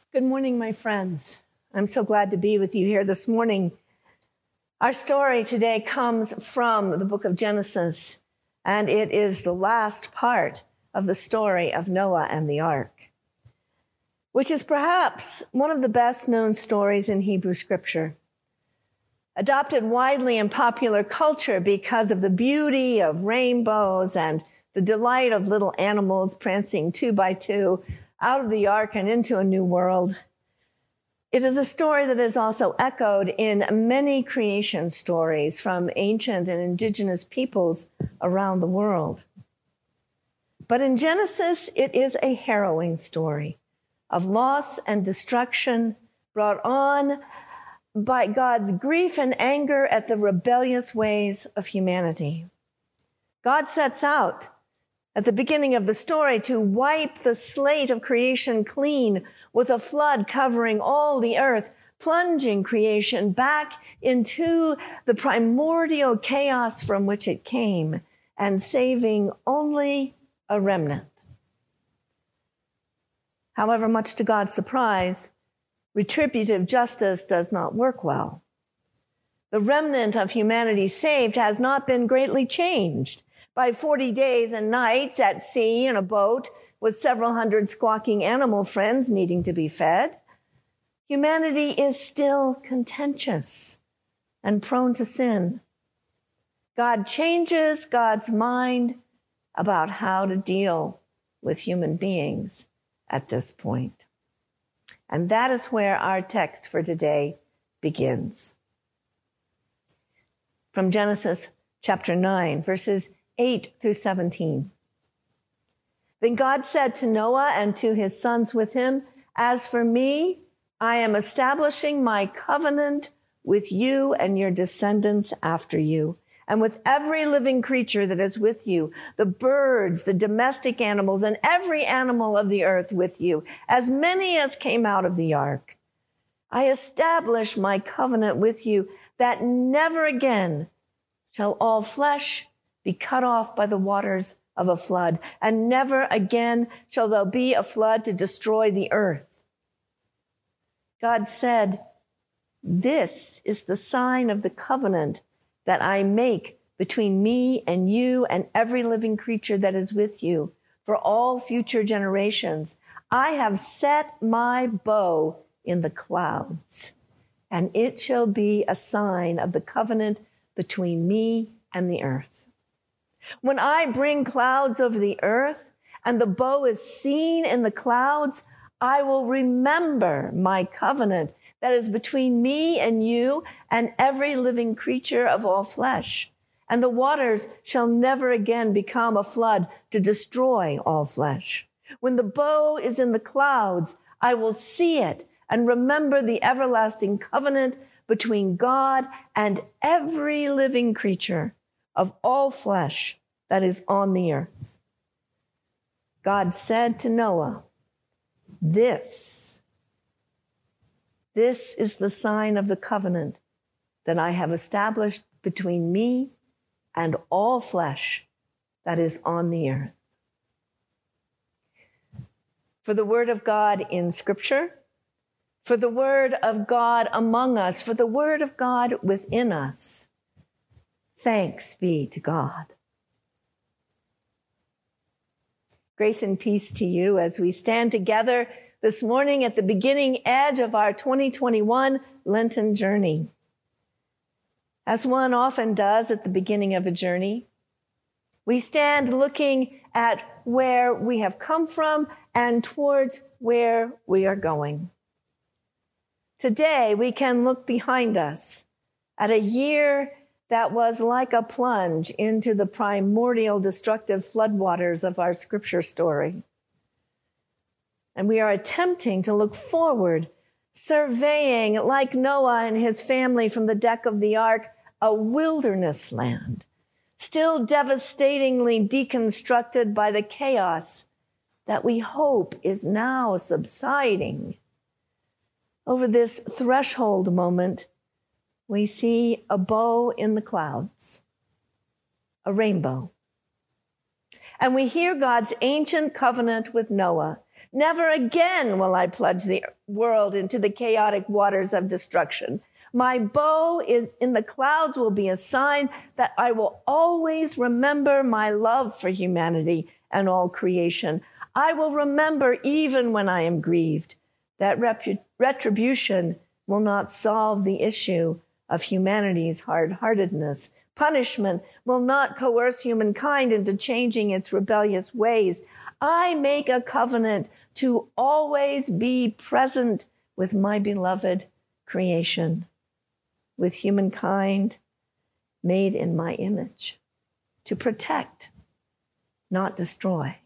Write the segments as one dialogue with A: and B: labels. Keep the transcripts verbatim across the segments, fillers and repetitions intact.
A: Good morning, my friends. I'm so glad to be with you here this morning. Our story today comes from the book of Genesis, and it is the last part of the story of Noah and the ark, which is perhaps one of the best known stories in Hebrew scripture. Adopted widely in popular culture because of the beauty of rainbows and the delight of little animals prancing two by two out of the ark and into a new world. It is a story that is also echoed in many creation stories from ancient and indigenous peoples around the world. But in Genesis, it is a harrowing story of loss and destruction brought on by God's grief and anger at the rebellious ways of humanity. God sets out at the beginning of the story to wipe the slate of creation clean with a flood covering all the earth, plunging creation back into the primordial chaos from which it came and saving only a remnant. However, much to God's surprise, retributive justice does not work well. The remnant of humanity saved has not been greatly changed. By forty days and nights at sea in a boat with several hundred squawking animal friends needing to be fed, humanity is still contentious and prone to sin. God changes God's mind about how to deal with human beings at this point. And that is where our text for today begins. From Genesis chapter nine, verses eight through seventeen. Then God said to Noah and to his sons with him, "As for me, I am establishing my covenant with you and your descendants after you, and with every living creature that is with you, the birds, the domestic animals, and every animal of the earth with you, as many as came out of the ark. I establish my covenant with you that never again shall all flesh be cut off by the waters of a flood, and never again shall there be a flood to destroy the earth." God said, "This is the sign of the covenant that I make between me and you and every living creature that is with you for all future generations. I have set my bow in the clouds, and it shall be a sign of the covenant between me and the earth. When I bring clouds over the earth and the bow is seen in the clouds, I will remember my covenant that is between me and you and every living creature of all flesh. And the waters shall never again become a flood to destroy all flesh. When the bow is in the clouds, I will see it and remember the everlasting covenant between God and every living creature of all flesh that is on the earth." God said to Noah, This, this is the sign of the covenant that I have established between me and all flesh that is on the earth. For the word of God in Scripture, for the word of God among us, for the word of God within us, thanks be to God. Grace and peace to you as we stand together this morning at the beginning edge of our twenty twenty-one Lenten journey. As one often does at the beginning of a journey, we stand looking at where we have come from and towards where we are going. Today, we can look behind us at a year that was like a plunge into the primordial destructive floodwaters of our scripture story. And we are attempting to look forward, surveying, like Noah and his family from the deck of the ark, a wilderness land, still devastatingly deconstructed by the chaos that we hope is now subsiding. Over this threshold moment, we see a bow in the clouds, a rainbow. And we hear God's ancient covenant with Noah, Never again will I plunge the world into the chaotic waters of destruction. My bow is in the clouds will be a sign that I will always remember my love for humanity and all creation. I will remember even when I am grieved. That repu- retribution will not solve the issue of humanity's hard-heartedness. Punishment will not coerce humankind into changing its rebellious ways. I make a covenant to always be present with my beloved creation, with humankind made in my image, to protect, not destroy.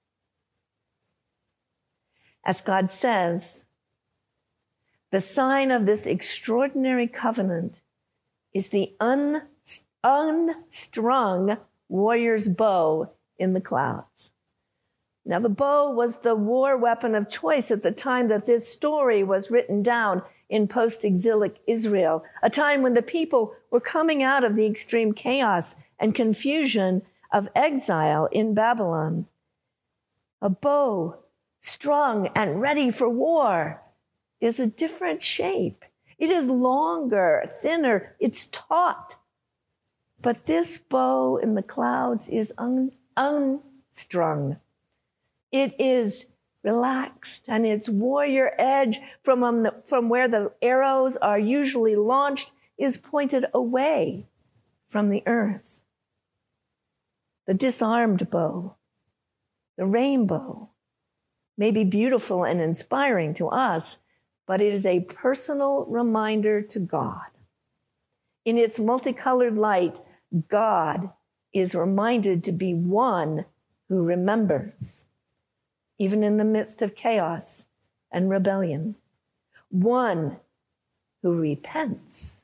A: As God says, the sign of this extraordinary covenant is the un, unstrung warrior's bow in the clouds. Now, the bow was the war weapon of choice at the time that this story was written down in post-exilic Israel, a time when the people were coming out of the extreme chaos and confusion of exile in Babylon. A bow strung and ready for war is a different shape. It is longer, thinner, it's taut. But this bow in the clouds is un- unstrung. It is relaxed, and its warrior edge from, um, the, from where the arrows are usually launched is pointed away from the earth. The disarmed bow, the rainbow, may be beautiful and inspiring to us, but it is a personal reminder to God. In its multicolored light, God is reminded to be one who remembers, even in the midst of chaos and rebellion, one who repents.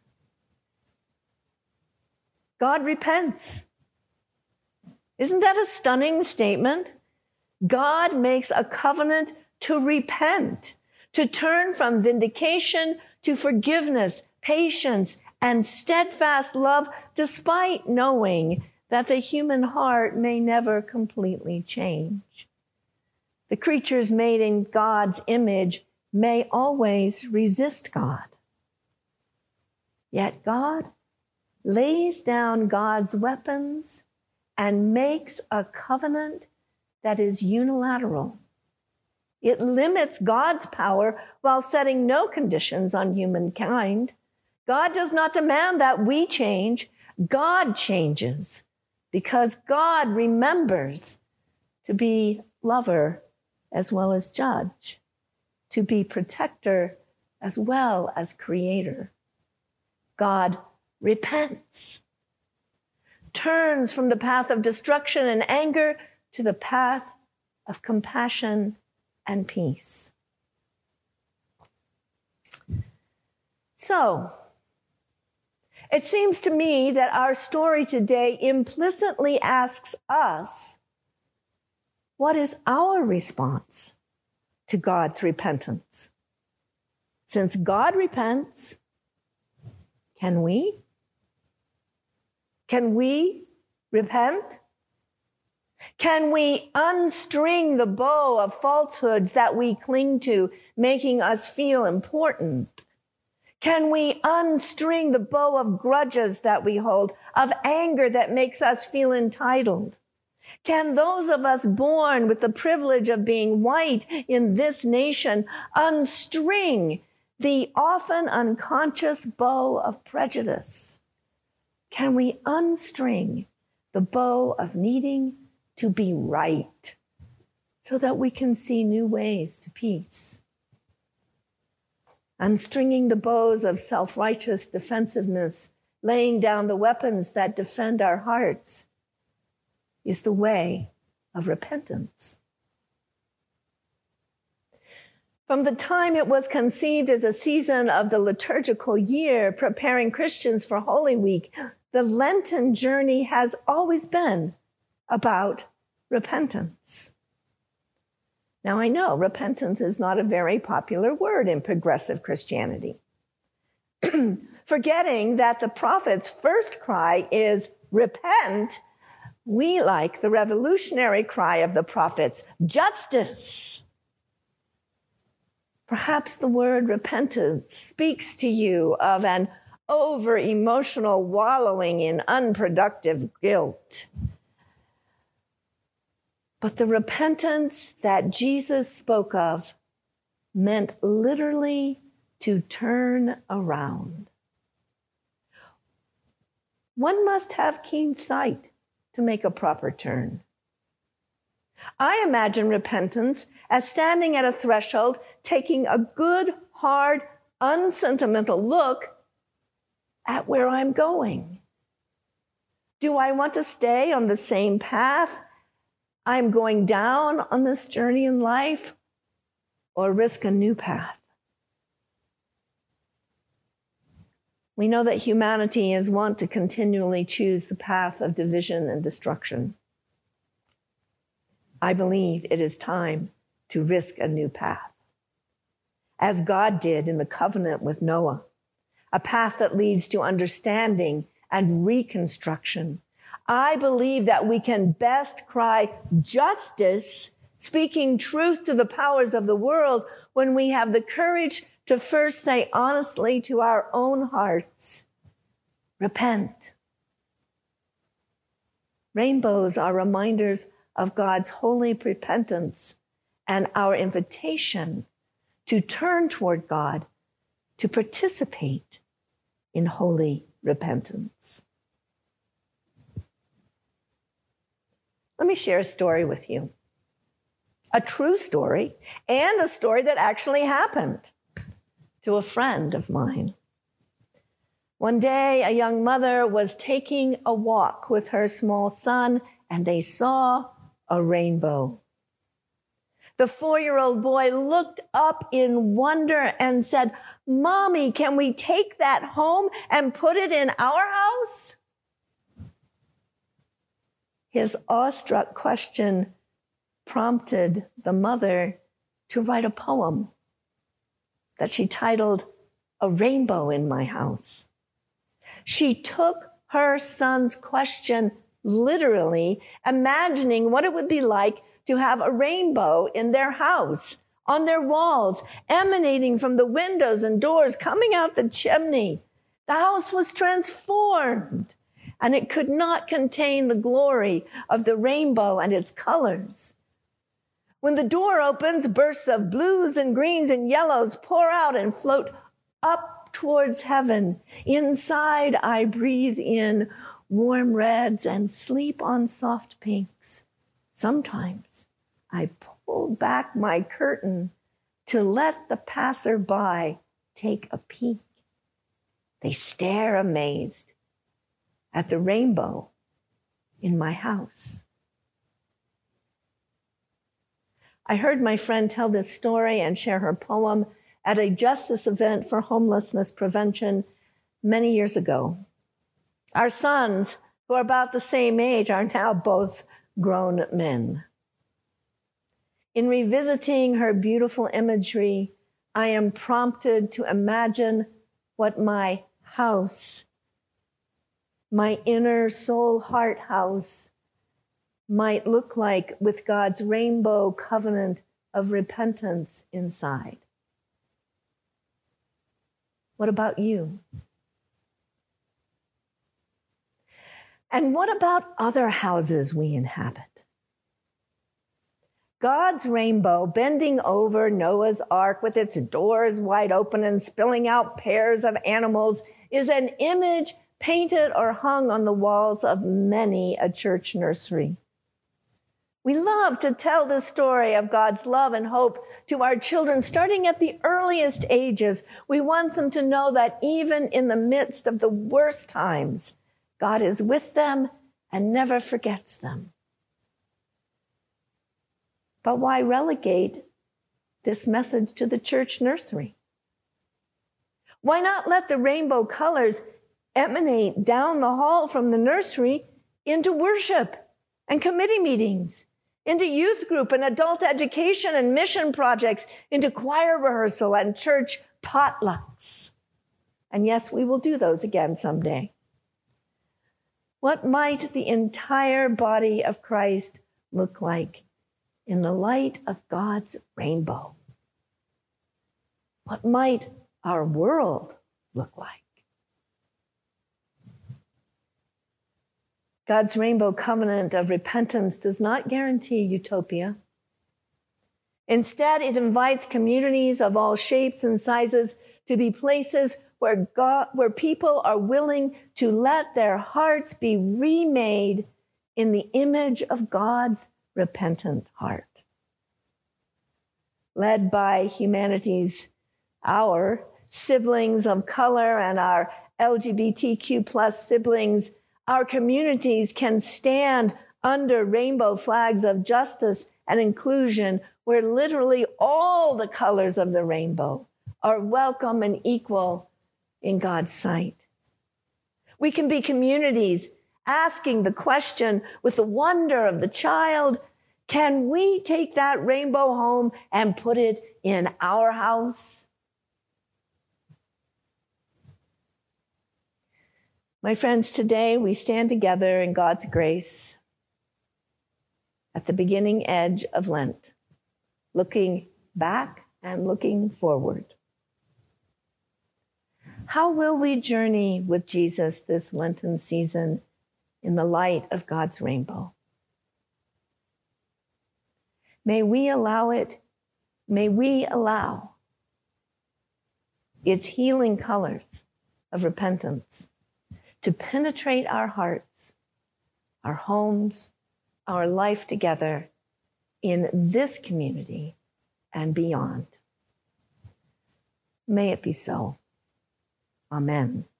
A: God repents. Isn't that a stunning statement? God makes a covenant to repent, to turn from vindication to forgiveness, patience, and steadfast love, despite knowing that the human heart may never completely change. The creatures made in God's image may always resist God. Yet God lays down God's weapons and makes a covenant that is unilateral. It limits God's power while setting no conditions on humankind. God does not demand that we change. God changes because God remembers to be lover as well as judge, to be protector as well as creator. God repents, turns from the path of destruction and anger to the path of compassion and peace. So, it seems to me that our story today implicitly asks us, what is our response to God's repentance? Since God repents, can we? Can we repent? Can we unstring the bow of falsehoods that we cling to, making us feel important? Can we unstring the bow of grudges that we hold, of anger that makes us feel entitled? Can those of us born with the privilege of being white in this nation unstring the often unconscious bow of prejudice? Can we unstring the bow of needing to be right so that we can see new ways to peace? Unstringing the bows of self-righteous defensiveness, laying down the weapons that defend our hearts, is the way of repentance. From the time it was conceived as a season of the liturgical year, preparing Christians for Holy Week, the Lenten journey has always been about repentance. Now, I know repentance is not a very popular word in progressive Christianity. Forgetting that the prophet's first cry is repent, we like the revolutionary cry of the prophets, justice. Perhaps the word repentance speaks to you of an over-emotional wallowing in unproductive guilt. But the repentance that Jesus spoke of meant literally to turn around. One must have keen sight to make a proper turn. I imagine repentance as standing at a threshold, taking a good, hard, unsentimental look at where I'm going. Do I want to stay on the same path I'm going down on this journey in life, or risk a new path? We know that humanity is wont to continually choose the path of division and destruction. I believe it is time to risk a new path, as God did in the covenant with Noah, a path that leads to understanding and reconstruction. I believe that we can best cry justice, speaking truth to the powers of the world, when we have the courage to first say honestly to our own hearts, repent. Rainbows are reminders of God's holy repentance and our invitation to turn toward God, to participate in holy repentance. Let me share a story with you. A true story, and a story that actually happened to a friend of mine. One day, a young mother was taking a walk with her small son, and they saw a rainbow. The four-year-old boy looked up in wonder and said, "Mommy, can we take that home and put it in our house?" His awestruck question prompted the mother to write a poem that she titled, "A Rainbow in My House." She took her son's question literally, imagining what it would be like to have a rainbow in their house, on their walls, emanating from the windows and doors, coming out the chimney. The house was transformed, and it could not contain the glory of the rainbow and its colors. When the door opens, bursts of blues and greens and yellows pour out and float up towards heaven. Inside, I breathe in warm reds and sleep on soft pinks. Sometimes I pull back my curtain to let the passerby take a peek. They stare amazed at the rainbow in my house. I heard my friend tell this story and share her poem at a justice event for homelessness prevention many years ago. Our sons, who are about the same age, are now both grown men. In revisiting her beautiful imagery, I am prompted to imagine what my house, my inner soul heart house, might look like with God's rainbow covenant of repentance inside. What about you? And what about other houses we inhabit? God's rainbow bending over Noah's ark with its doors wide open and spilling out pairs of animals is an image painted or hung on the walls of many a church nursery. We love to tell the story of God's love and hope to our children, starting at the earliest ages. We want them to know that even in the midst of the worst times, God is with them and never forgets them. But why relegate this message to the church nursery? Why not let the rainbow colors emanate down the hall from the nursery into worship and committee meetings, into youth group and adult education and mission projects, into choir rehearsal and church potlucks? And yes, we will do those again someday. What might the entire body of Christ look like in the light of God's rainbow? What might our world look like? God's rainbow covenant of repentance does not guarantee utopia. Instead, it invites communities of all shapes and sizes to be places where God, where people are willing to let their hearts be remade in the image of God's repentant heart. Led by humanity's, our siblings of color and our L G B T Q plus siblings, our communities can stand under rainbow flags of justice and inclusion, where literally all the colors of the rainbow are welcome and equal in God's sight. We can be communities asking the question with the wonder of the child, can we take that rainbow home and put it in our house? My friends, today we stand together in God's grace at the beginning edge of Lent, looking back and looking forward. How will we journey with Jesus this Lenten season in the light of God's rainbow? May we allow it, may we allow its healing colors of repentance to penetrate our hearts, our homes, our life together in this community and beyond. May it be so. Amen.